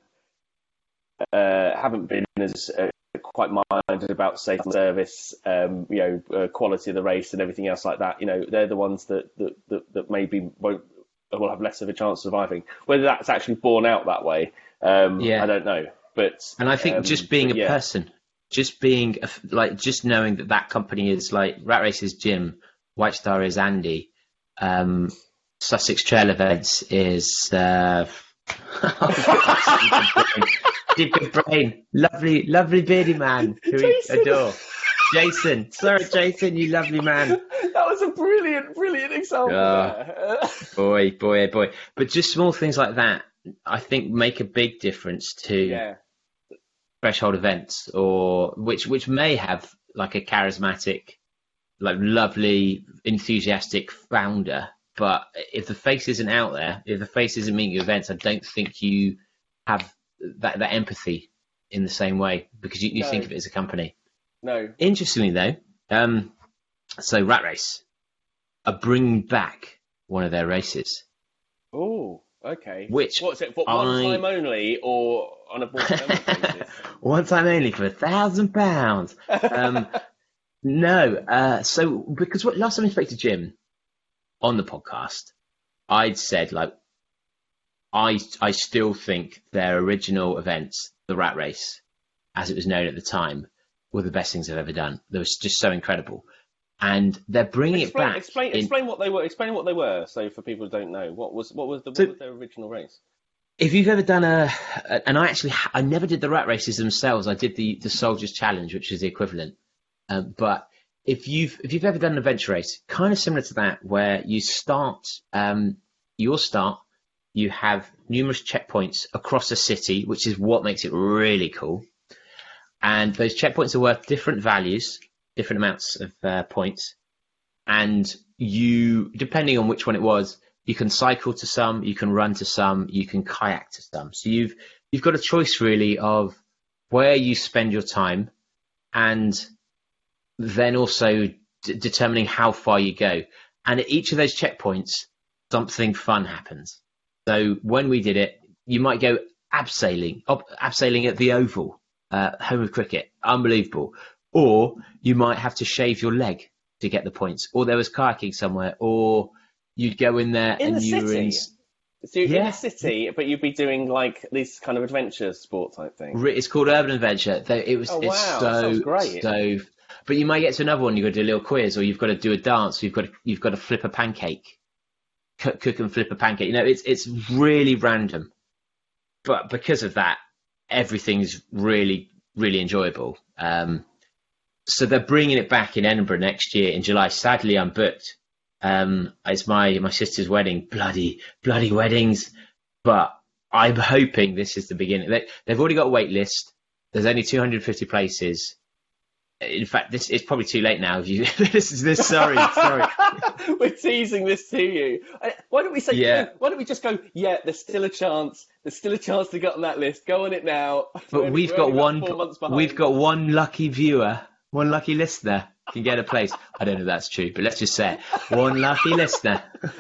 Uh, haven't been as uh, quite minded about safety, service, um, you know, uh, quality of the race and everything else like that. You know, they're the ones that that, that, that maybe won't will have less of a chance of surviving. Whether that's actually borne out that way, um, Yeah. I don't know. But And I think um, just being a yeah. person, just being a, like, just knowing that that company is like Rat Race is Jim, White Star is Andy, um, Sussex Trail Events is. Uh, Deep good brain, lovely, lovely beardy man who we Jason. adore. Jason, sorry, Jason, you lovely man. That was a brilliant, brilliant example. Oh. There. Boy, boy, boy. But just small things like that, I think, make a big difference to yeah, threshold events, or which which may have like a charismatic, like lovely, enthusiastic founder. But if the face isn't out there, if the face isn't meeting your events, I don't think you have that, that empathy in the same way, because you, you No. think of it as a company. no, Interestingly, though, um, so Rat Race are bringing back one of their races. oh, okay. Which What's it? For one I- time only, or on a more permanent basis? One time only for a thousand pounds. Um, no, uh, so because what, last time I spoke to Jim on the podcast, I'd said like I I still think their original events, the Rat Race, as it was known at the time, were the best things I've ever done. They were just so incredible, and they're bringing Explain, it back. explain, in- explain what they were. Explain what they were. So for people who don't know, what was what was the So- what was their original race? If you've ever done a, a, and I actually, I never did the Rat Races themselves. I did the, the Soldiers Challenge, which is the equivalent. Um, but if you've if you've ever done an adventure race, kind of similar to that, where you start, um, your start, you have numerous checkpoints across a city, which is what makes it really cool. And those checkpoints are worth different values, different amounts of uh, points, and you, depending on which one it was, You can cycle to some, you can run to some, you can kayak to some. So you've you've got a choice really of where you spend your time, and then also d- determining how far you go. And at each of those checkpoints, something fun happens. So when we did it, you might go abseiling, ob- abseiling at the Oval, uh, home of cricket, unbelievable. Or you might have to shave your leg to get the points. Or there was kayaking somewhere, or you'd go in there In and the you were city? in. So you're in Yeah. a city, but you'd be doing like this kind of adventure sport type thing. Re- It's called Urban Adventure. Though It was Oh, it's wow, so that sounds great. so. But you might get to another one. You've got to do a little quiz, or you've got to do a dance. Or you've got to, you've got to flip a pancake, cook, cook and flip a pancake. You know, it's it's really random, but because of that, everything's really really enjoyable. Um, so they're bringing it back in Edinburgh next year in July. Sadly, I'm booked. Um, it's my my sister's wedding. Bloody bloody weddings. But I'm hoping this is the beginning. They, they've already got a wait list. There's only two hundred fifty places. In fact, this is probably too late now. If you this is this, sorry, sorry. We're teasing this to you. I- Why don't we say? Yeah. Why don't we just go? Yeah, there's still a chance. There's still a chance to get on that list. Go on it now. We're But only- we've we're got only about one. four months behind. We've got one lucky viewer, one lucky listener can get a place. I don't know if that's true, but let's just say it. One lucky listener.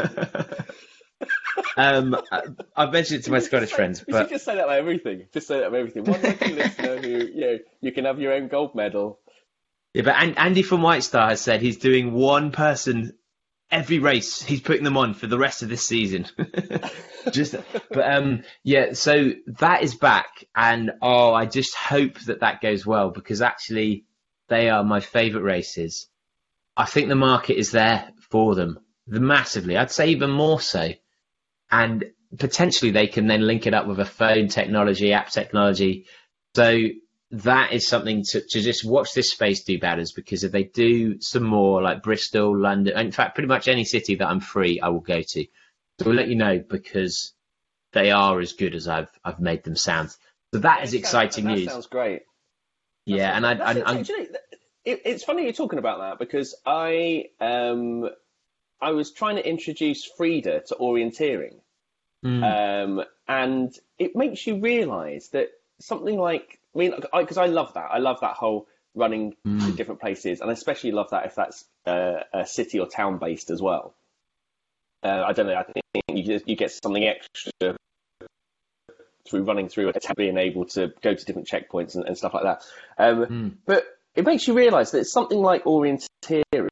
um, I, I've mentioned it to my Scottish friends, You but should just say that about everything. Just say that about everything. One lucky listener who, you know, you can have your own gold medal. yeah, but An- Andy from White Star has said he's doing one person every race. He's putting them on for the rest of this season. just, but um, yeah. So that is back, and oh, I just hope that that goes well, because actually they are my favourite races. I think the market is there for them, massively. I'd say even more so, and potentially they can then link it up with a phone technology, app technology. So that is something to, to just watch this space do batters, because if they do some more like Bristol, London, in fact, pretty much any city that I'm free, I will go to. So we'll let you know, because they are as good as I've I've made them sound. So that is That exciting sounds- news. That sounds great. Yeah, and I, That's I, it. I'm, Actually, it, it's funny you're talking about that, because I um I was trying to introduce Frida to orienteering, um, and it makes you realise that something like I mean, because I, I love that. I love that whole running to different places, and I especially love that if that's uh, a city or town based as well. Uh, I don't know. I think you just, you get something extra through running through it, being able to go to different checkpoints and, and stuff like that. Um, Mm. But it makes you realise that it's something like orienteering.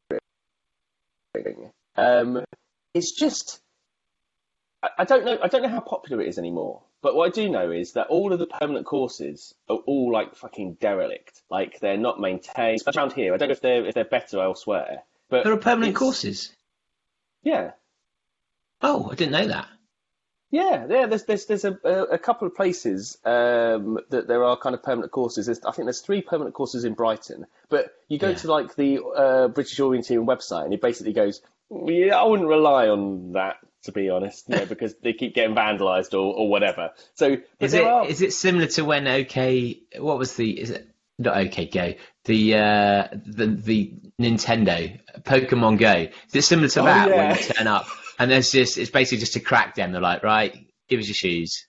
Um, it's just I, I don't know. I don't know how popular it is anymore. But what I do know is that all of the permanent courses are all like fucking derelict. Like they're not maintained. Especially around here, I don't know if they're if they're better elsewhere. But there are permanent it's- courses. Yeah. Oh, I didn't know that. Yeah, yeah. There's there's there's a a couple of places um, that there are kind of permanent courses. There's, I think there's three permanent courses in Brighton. But you go Yeah. to like the uh, British Orienteering website, and it basically goes, yeah, I wouldn't rely on that, to be honest, you know, because they keep getting vandalised or, or whatever. So but Is there it are- is it similar to when OK? What was the? Is it not OK Go? The uh, the the Nintendo Pokemon Go. Is it similar to Oh, that yeah. when you turn up and there's just it's basically just a crack them? They're like, right, give us your shoes.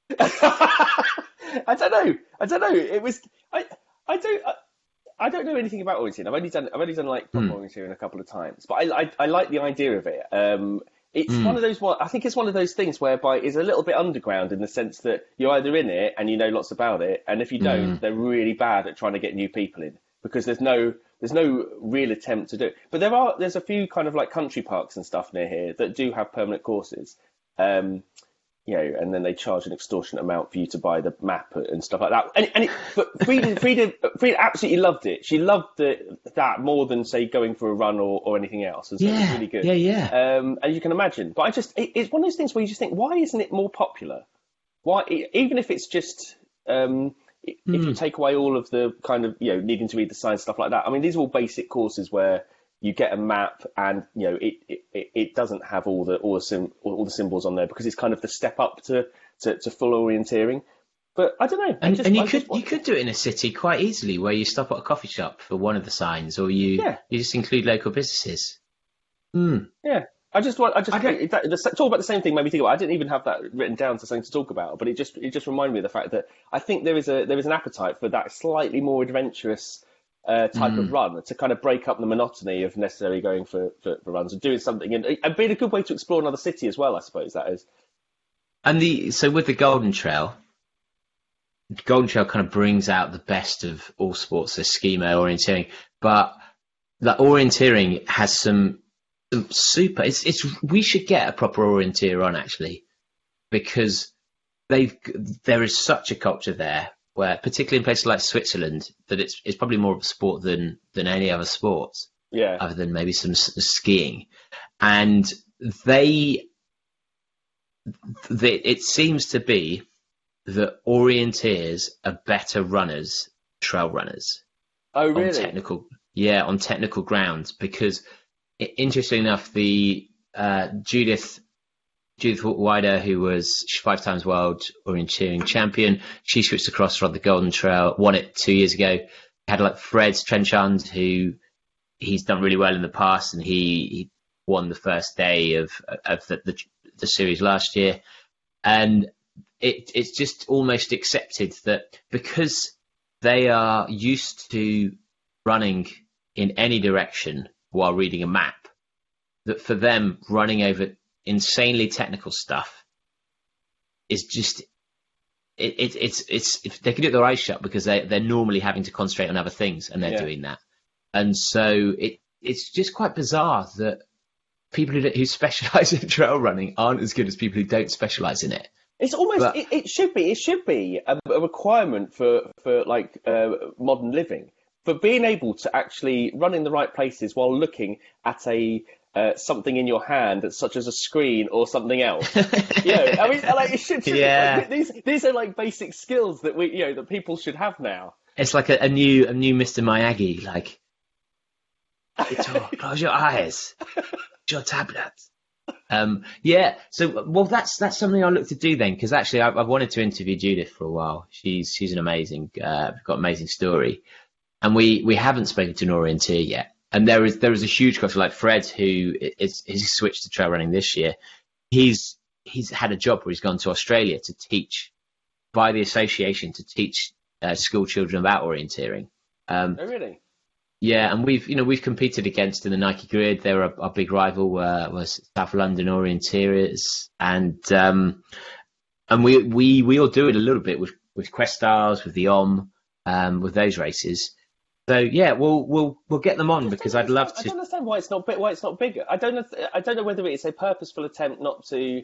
I don't know. I don't know. It was. I. I don't. I, I don't know anything about orienteering. I've only done. I've only done like proper orienteering a couple of times, but I. I, I like the idea of it. Um, it's one of those. One. I think it's one of those things whereby it's a little bit underground in the sense that you're either in it and you know lots about it, and if you don't, they're really bad at trying to get new people in because there's no. There's no real attempt to do it. But there are. There's a few kind of like country parks and stuff near here that do have permanent courses. Um, you know, and then they charge an extortionate amount for you to buy the map and stuff like that. And, and it, but Frida, Frida, Frida absolutely loved it. She loved it, that more than say going for a run or, or anything else. And so it was Yeah, really good. yeah, yeah. Um, and you can imagine. But I just, it, it's one of those things where you just think, why isn't it more popular? Why, even if it's just, um, if you take away all of the kind of, you know, needing to read the signs, stuff like that. I mean, these are all basic courses where you get a map and, you know, it, it, it doesn't have all the all the, sim, all the symbols on there because it's kind of the step up to, to, to full orienteering. But I don't know. I And, just, and you I could just want- you could do it in a city quite easily, where you stop at a coffee shop for one of the signs, or you Yeah. you just include local businesses. Mm. Yeah. I just want, I just I don't- it- that, the, talk about the same thing made me think about. I didn't even have that written down to something to talk about, but it just it just reminded me of the fact that I think there is a there is an appetite for that slightly more adventurous uh, type Mm. of run to kind of break up the monotony of necessarily going for, for, for runs and doing something and, and being a good way to explore another city as well. I suppose that is. And the so with the Golden Trail, Golden Trail kind of brings out the best of all sports, the schema, orienteering, but the orienteering has some, some super. It's it's we should get a proper orienteer on actually, because they've there is such a culture there where, particularly in places like Switzerland, that it's it's probably more of a sport than than any other sports, Yeah. other than maybe some s- skiing, and they, they it seems to be that orienteers are better runners, trail runners. Oh, On really? technical, yeah, on technical grounds, because i- interestingly enough, the uh, Judith Judith Wider, who was five times world orienteering champion, she switched across from the Golden Trail, won it two years ago. Had like Fred Trenchard, who he's done really well in the past, and he, he won the first day of of the, the the series last year, and it it's just almost accepted that because they are used to running in any direction while reading a map, that for them running over insanely technical stuff is just it, it it's it's if they can do it with their eyes shut, because they they're normally having to concentrate on other things, and they're Yeah. doing that, and so it it's just quite bizarre that people who, who specialize in trail running aren't as good as people who don't specialize in it. It's almost. But- it, it should be. It should be a, a requirement for for like uh, modern living, for being able to actually run in the right places while looking at a uh, something in your hand, such as a screen or something else. You know, I mean, like it should. should Yeah. like, these these are like basic skills that we, you know, that people should have now. It's like a, a new a new Mister Miyagi, like it's all, close your eyes, it's your tablet. Um, yeah, so well, that's that's something I look to do then, because actually I, I've wanted to interview Judith for a while. She's she's an amazing, uh, got an amazing story, and we, we haven't spoken to an orienteer yet. And there is there is a huge culture, like Fred, who is he's switched to trail running this year. He's he's had a job where he's gone to Australia to teach by the association to teach uh, school children about orienteering. Um, Oh, really? yeah, and we've you know we've competed against in the Nike Grid. They were a, our big rival uh, was South London Orienteers, and um, and we we we all do it a little bit with with Quest Stars, with the O M, um, with those races. So yeah, we'll we'll we'll get them on, because I'd love I to. don't understand why it's not big, why it's not bigger. I don't know. I don't know whether it's a purposeful attempt not to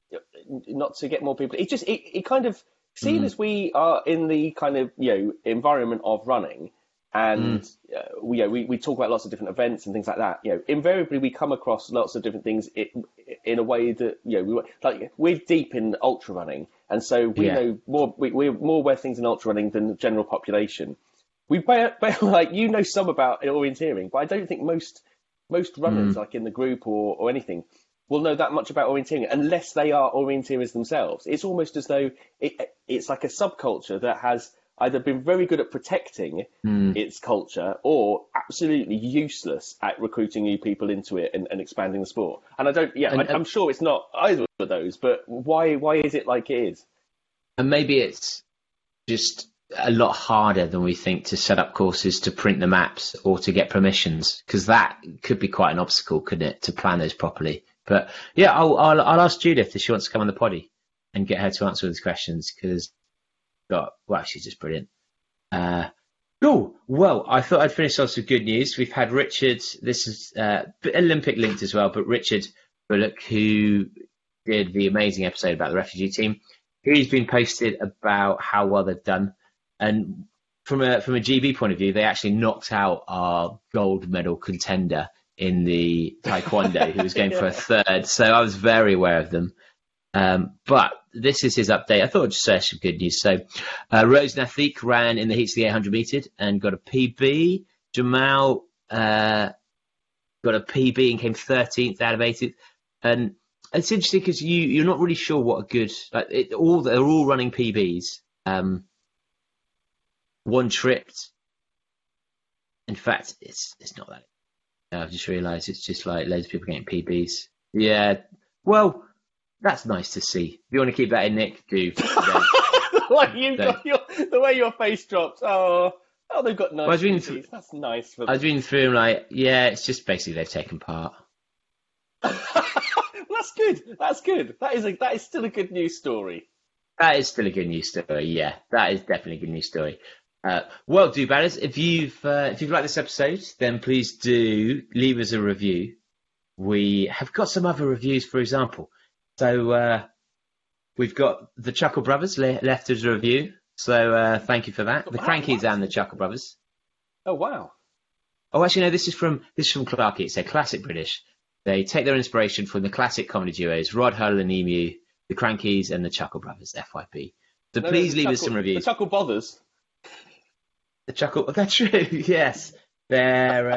not to get more people. It just it, it kind of seeing Mm. as we are in the kind of you know environment of running, and uh, we, you know, we we talk about lots of different events and things like that. You know, invariably we come across lots of different things in, in a way that you know we like we're deep in ultra running, and so we Yeah. know more. We, we're more aware of things in ultra running than the general population. We bear, bear, like you know some about orienteering, but I don't think most most runners like in the group or, or anything will know that much about orienteering unless they are orienteers themselves. It's almost as though it, it's like a subculture that has either been very good at protecting Mm. its culture or absolutely useless at recruiting new people into it and, and expanding the sport. And I don't, yeah, And- I, I'm sure it's not either of those, but why why is it like it is? And maybe it's just a lot harder than we think to set up courses, to print the maps, or to get permissions, because that could be quite an obstacle, couldn't it, to plan those properly. But yeah, I'll, I'll, I'll ask Judith if she wants to come on the poddy and get her to answer these questions, because, God, well, she's just brilliant. Uh, cool. Well, I thought I'd finish off with good news. We've had Richard, this is uh, Olympic linked as well, but Richard Bullock, who did the amazing episode about the refugee team, he's been posted about how well they've done. And from a from a G B point of view, they actually knocked out our gold medal contender in the taekwondo, who was going for a third. So I was very aware of them. Um, but this is his update. I thought I'd just share some good news. So uh, Rose Nathik ran in the heats of the eight hundred metre and got a P B. Jamal uh, got a P B and came thirteenth out of eightieth. And it's interesting because you, you're not really sure what a good... Like it, all they're all running P Bs. Um, one tripped. In fact, it's it's not that. I've just realised it's just like loads of people getting P Bs. Yeah. Well, that's nice to see. If you want to keep that in, Nick, do. the way you got your, the way your face dropped. Oh, oh, they've got nice. Well, I was reading T Vs. through- That's nice for I them. was reading through and like, yeah, it's just basically they've taken part. Well, that's good. That's good. That is a, that is still a good news story. That is still a good news story. Yeah, that is definitely a good news story. Uh, well, do batters, if you've uh, if you've liked this episode, then please do leave us a review. We have got some other reviews, for example. So uh, we've got the Chuckle Brothers le- left us a review. So uh, thank you for that. The Wow, Crankies wow. and the Chuckle Brothers. Oh wow. Oh, actually, no. This is from this is from Clarky. It's a classic British. They take their inspiration from the classic comedy duos Rod Hull and Emu, the Crankies, and the Chuckle Brothers. F Y P. So No, please the leave us Chuckle- some reviews. The Chuckle Bothers. The Chuckle. Oh, that's true. Yes, they're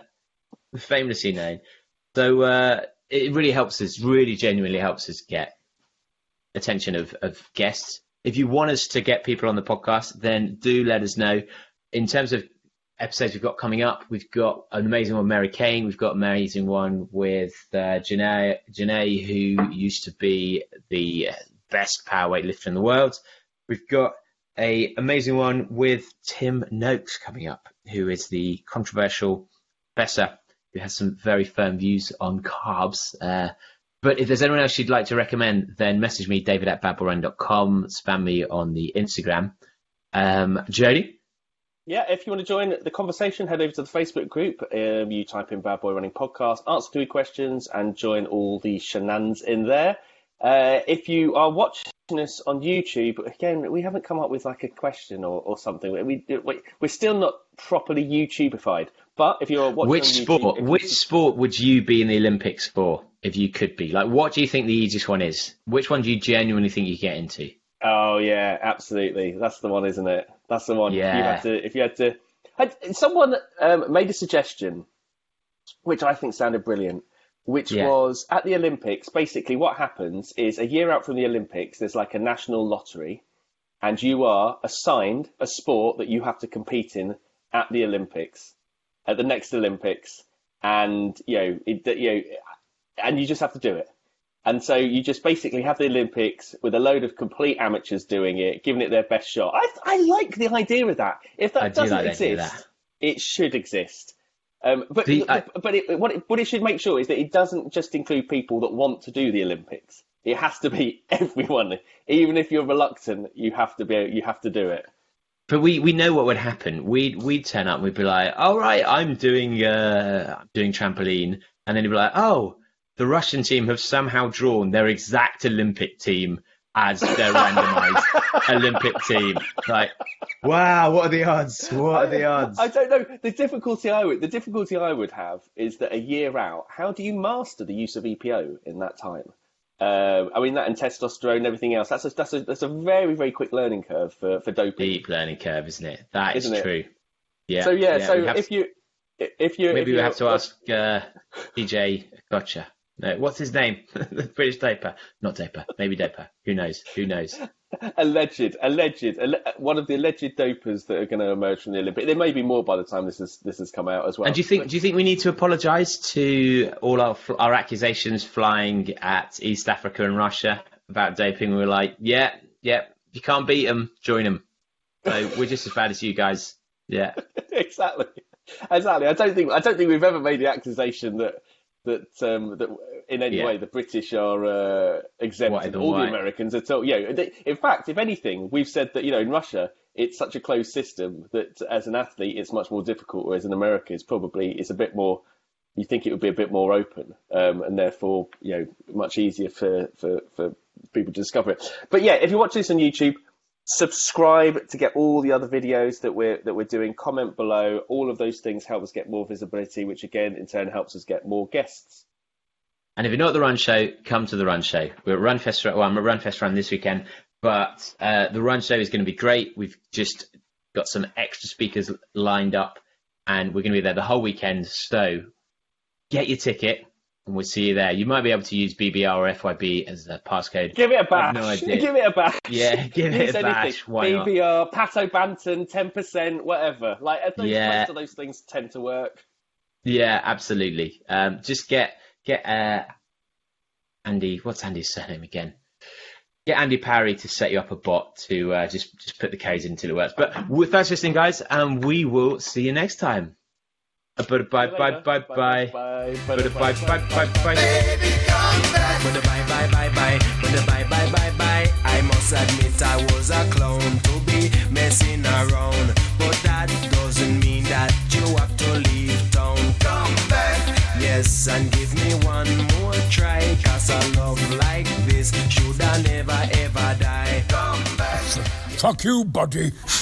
uh, famously known. So uh, it really helps us. Really, genuinely helps us get attention of, of guests. If you want us to get people on the podcast, then do let us know. In terms of episodes we've got coming up, we've got an amazing one with Mary Kane. We've got an amazing one with uh, Janae, Janae, who used to be the best power weightlifter in the world. We've got a amazing one with Tim Noakes coming up, who is the controversial professor who has some very firm views on carbs. Uh, but if there's anyone else you'd like to recommend, then message me, david at badboyrun dot com, spam me on the Instagram. Um, Jody? Yeah, if you want to join the conversation, head over to the Facebook group. Um, you type in Bad Boy Running Podcast, answer three questions, and join all the shenanigans in there. Uh, if you are watching us on YouTube, again, we haven't come up with like a question or, or something. We, we, we're still not properly YouTubeified. But if you're watching Which on YouTube, sport? if Which you, sport would you be in the Olympics for if you could be? Like, what do you think the easiest one is? Which one do you genuinely think you get into? Oh yeah, absolutely. That's the one, isn't it? That's the one. Yeah. You had to, if you had to, had, someone um, made a suggestion, which I think sounded brilliant. Which Yeah. was at the Olympics. Basically, what happens is a year out from the Olympics, there's like a national lottery, and you are assigned a sport that you have to compete in at the Olympics, at the next Olympics, and you know, it, you know, and you just have to do it. And so you just basically have the Olympics with a load of complete amateurs doing it, giving it their best shot. I I like the idea of that. If that I do doesn't like the idea of exist, that. it should exist. Um, but The- I- but it, what it what it should make sure is that it doesn't just include people that want to do the Olympics. It has to be everyone. Even if you're reluctant, you have to be you have to do it. But we, we know what would happen. We'd we'd turn up and we'd be like, all right, I'm doing uh I'm doing trampoline, and then you'd be like, oh, the Russian team have somehow drawn their exact Olympic team as their randomised Olympic team. Like, wow, what are the odds? What are the odds? I don't know. The difficulty I would the difficulty I would have is that a year out, how do you master the use of E P O in that time? Um, I mean that and testosterone and everything else. That's a that's a that's a very very quick learning curve for for doping. Deep learning curve, isn't it? That is Isn't it? true. Yeah. So yeah, so we have if you if you maybe if we you're- have to ask uh, D J Gotcha. No, what's his name? The British Doper. Not Doper. Maybe Doper. Who knows? Who knows? alleged, alleged, alle- one of the alleged dopers that are going to emerge from the Olympics. There may be more by the time this is this has come out as well. And do you think do you think we need to apologise to all our our accusations flying at East Africa and Russia about doping? We were like, yeah, yeah, you can't beat them, join them. So we're just as bad as you guys. Yeah, exactly, exactly. I don't think I don't think we've ever made the accusation that that um, that in any Yeah. way the British are uh, exempt Whiter and than all white. the Americans at all. Yeah, they- in fact, if anything, we've said that you know in Russia it's such a closed system that as an athlete it's much more difficult, whereas in America it's probably it's a bit more. You think it would be a bit more open, um, and therefore you know much easier for, for, for people to discover it. But yeah, if you watch this on YouTube, subscribe to get all the other videos that we're that we're doing. Comment below. All of those things help us get more visibility, which again in turn helps us get more guests. and if you're not at the Run Show, come to the Run Show. We're at Runfest. Well, I'm at Runfest Run this weekend, but uh, the Run Show is going to be great. We've just got some extra speakers lined up, and we're going to be there the whole weekend. So get your ticket, and we'll see you there. You might be able to use B B R or F Y B as a passcode. Give it a I bash. have no idea. Give it a bash. Yeah, give it Use a anything. bash. Why not? B B R, Pato Banton, ten percent, whatever. Like those, Yeah. most of those things tend to work. Yeah, absolutely. Um, just get get uh, Andy, what's Andy's surname again? Get Andy Parry to set you up a bot to uh, just just put the K's in until it works. But thanks for listening, guys, and we will see you next time. Bye bye bye bye bye bye bye bye bye bye bye. Baby, come back. When the bye bye bye bye, when the bye bye bye bye, I must admit I was a clown to be messing around, but that doesn't mean that you have to leave town. Come back. Yes, and give me one more try, cause a love like this should I never ever die. Come back. Fuck you, buddy.